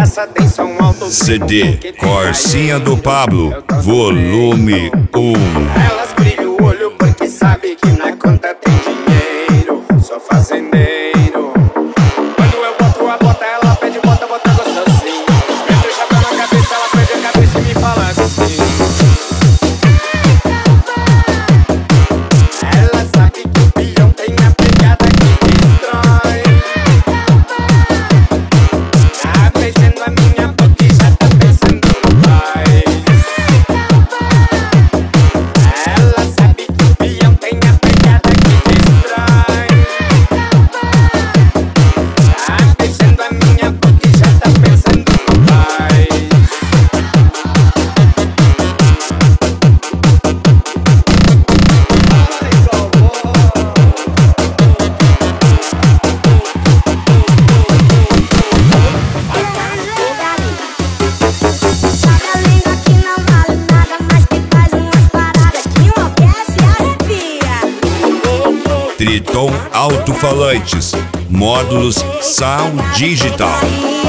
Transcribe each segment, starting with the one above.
Presta atenção alto. CD Corsinha do Pablo, volume 1. Elas brilham o olho porque sabe que na conta tem dinheiro. Sou fazendeiro. Quando eu boto a bota, ela pede bota, bota gostosinho. Meto o chapéu na cabeça, ela perde a cabeça e me fala assim. Ela sabe que o peão tem a pegada que destrói. Tá beijando a minha boca e já tá pensando no pai. Ela sabe que o peão tem a pegada que destrói. Tá beijando a minha boca e já tá pensando no pai. Triton Alto-Falantes, módulos Sound Digital.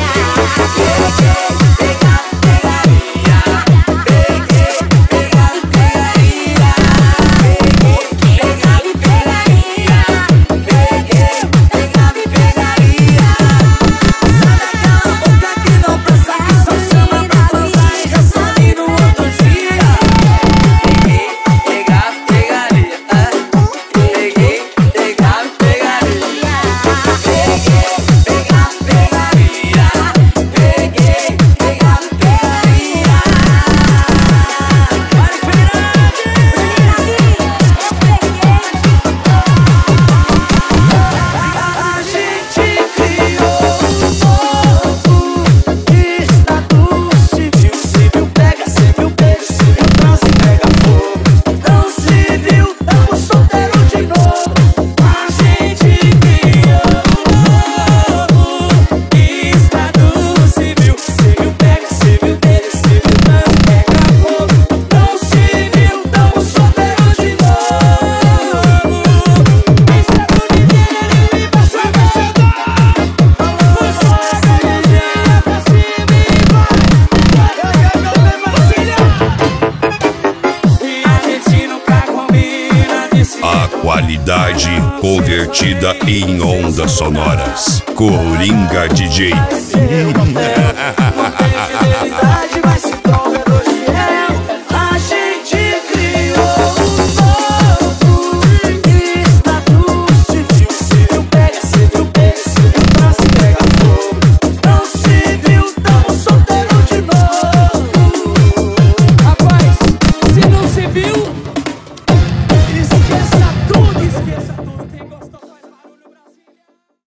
A qualidade convertida em ondas sonoras. Coringa DJ. Vai se